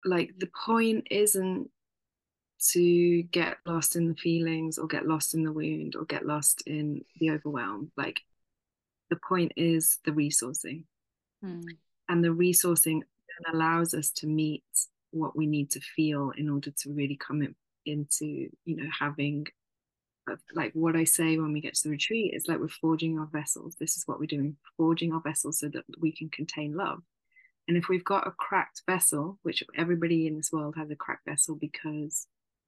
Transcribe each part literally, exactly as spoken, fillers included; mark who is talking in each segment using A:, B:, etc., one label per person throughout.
A: like the point isn't to get lost in the feelings or get lost in the wound or get lost in the overwhelm. Like the point is the resourcing.
B: Mm.
A: And the resourcing allows us to meet what we need to feel in order to really come in, into, you know, having a, like what I say when we get to the retreat is like we're forging our vessels. This is what we're doing, forging our vessels so that we can contain love. And if we've got a cracked vessel, which everybody in this world has a cracked vessel because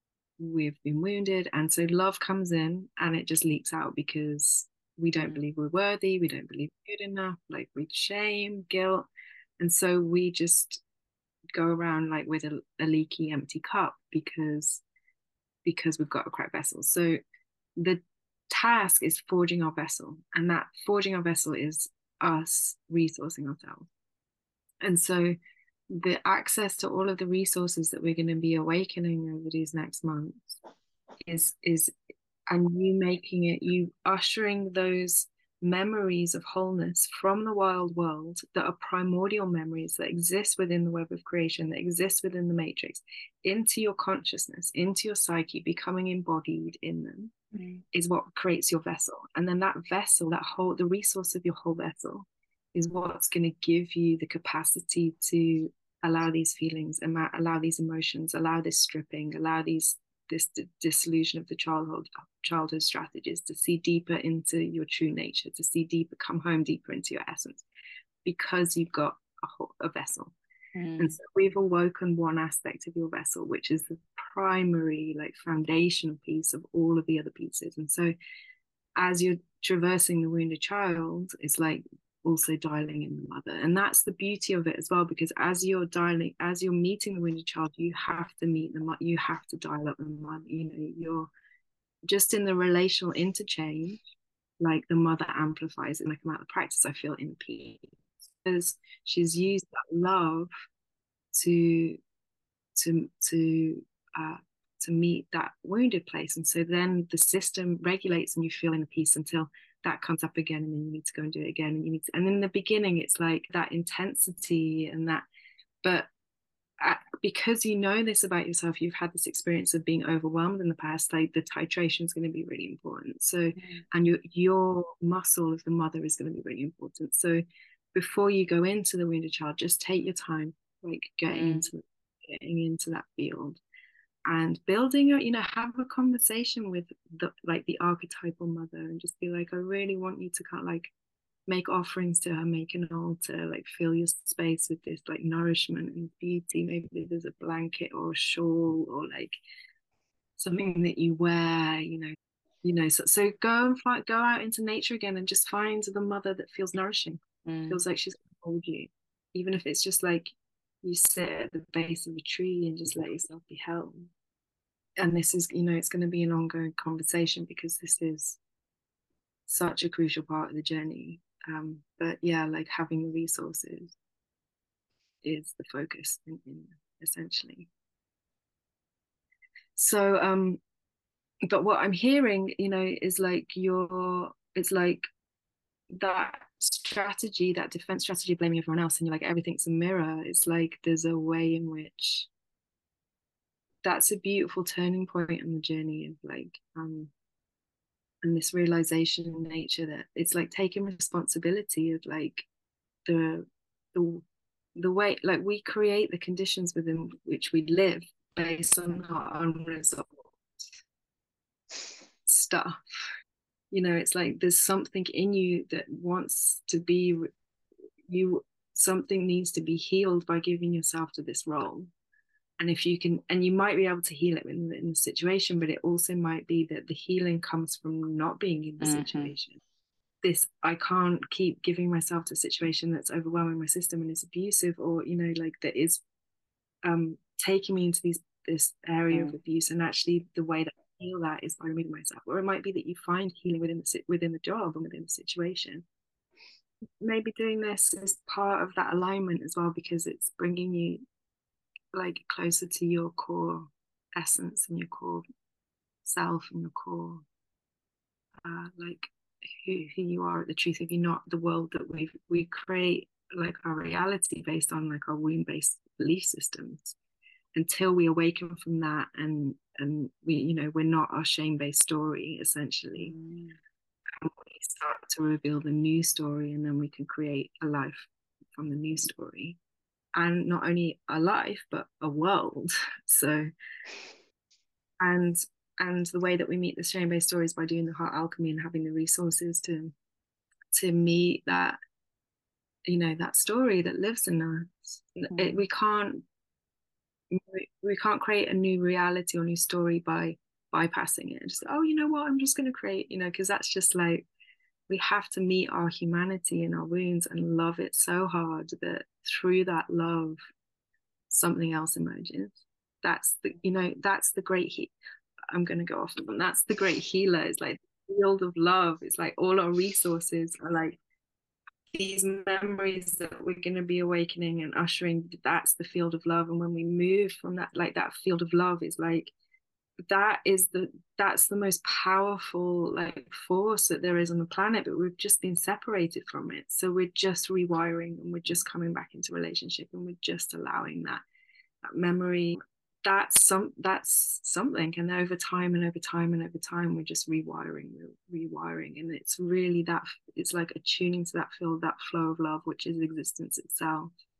A: we've been wounded, and so love comes in and it just leaks out because we don't
B: Mm.
A: believe we're worthy, we don't believe we're good enough, like with shame, guilt, and so we just go around like with a, a leaky, empty cup because because we've got a cracked vessel. So the task is forging our vessel, and that forging our vessel is us resourcing ourselves. And so the access to all of the resources that we're going to be awakening over these next months is is and you making it, you ushering those memories of wholeness from the wild world that are primordial memories that exist within the web of creation, that exist within the matrix, into your consciousness, into your psyche, becoming embodied in them,
B: Mm.
A: is what creates your vessel. And then that vessel, that whole, the resource of your whole vessel, is what's going to give you the capacity to allow these feelings, allow these emotions, allow this stripping, allow these this d- disillusion of the childhood childhood strategies, to see deeper into your true nature, to see deeper, come home deeper into your essence, because you've got a, whole, a vessel. And
B: Mm.
A: so we've awoken one aspect of your vessel, which is the primary, like foundational piece of all of the other pieces. And so as you're traversing the wounded child, it's like also dialing in the mother. And that's the beauty of it as well, because as you're dialing, as you're meeting the wounded child, you have to meet them, you have to dial up the mother. You know, you're just in the relational interchange, like the mother amplifies it. Like I'm out of practice, I feel in peace because she's used that love to to to uh to meet that wounded place. And so then the system regulates and you feel in peace until that comes up again, and then you need to go and do it again, and you need to, and in the beginning it's like that intensity and that, but uh, because you know this about yourself, you've had this experience of being overwhelmed in the past, like the titration is going to be really important. So
B: Mm.
A: and your your muscle of the mother is going to be really important. So before you go into the wounded child, just take your time, like getting
B: Mm.
A: into getting into that field and building a, you know, have a conversation with the like the archetypal mother and just be like, I really want you to kind of like make offerings to her, make an altar, like fill your space with this like nourishment and beauty. Maybe there's a blanket or a shawl or like something that you wear, you know, you know. So, so go and find, go out into nature again and just find the mother that feels nourishing,
B: Mm.
A: feels like she's gonna hold you, even if it's just like you sit at the base of a tree and just let yourself be held. And this is, you know, it's going to be an ongoing conversation because this is such a crucial part of the journey. Um, but yeah, like having the resources is the focus in, in essentially. So, um, but what I'm hearing, you know, is like your, it's like that strategy, that defense strategy, blaming everyone else, and you're like everything's a mirror. It's like there's a way in which that's a beautiful turning point in the journey of like, um, and this realization in nature that it's like taking responsibility of like the the the way, like we create the conditions within which we live based on our unresolved stuff. You know, it's like there's something in you that wants to be you, something needs to be healed by giving yourself to this role. And if you can, and you might be able to heal it in, in the situation, but it also might be that the healing comes from not being in the
B: Mm-hmm.
A: situation. This, I can't keep giving myself to a situation that's overwhelming my system and is abusive, or you know, like that is um taking me into these this area of
B: Mm.
A: abuse. And actually the way that I heal that is by removing myself. Or it might be that you find healing within the within the job and within the situation. Maybe doing this is part of that alignment as well, because it's bringing you like closer to your core essence and your core self and your core uh, like who, who you are, the truth of you, not the world that we we create like our reality based on like our wound based belief systems. until we awaken from that, and and we, you know, we're not our shame-based story, essentially.
B: Mm.
A: And we start to reveal the new story, and then we can create a life from the new story, and not only a life but a world. So, and and the way that we meet the shame-based stories by doing the heart alchemy and having the resources to to meet that, you know, that story that lives in us. It,
B: Mm.
A: we can't we can't create a new reality or new story by bypassing it. Just, oh, you know what, I'm just going to create, you know, because that's just like, we have to meet our humanity and our wounds and love it so hard that through that love, something else emerges. That's the, you know, that's the great he I'm going to go off on. That's the great healer. It's like the field of love. It's like all our resources are like these memories that we're going to be awakening and ushering. That's the field of love. And when we move from that, like that field of love is like, that is the that's the most powerful like force that there is on the planet, but we've just been separated from it. So we're just rewiring, and we're just coming back into relationship, and we're just allowing that that memory. That's some that's something. And over time and over time and over time, we're just rewiring, we're rewiring. And it's really that, it's like attuning to that feel, that flow of love, which is existence itself.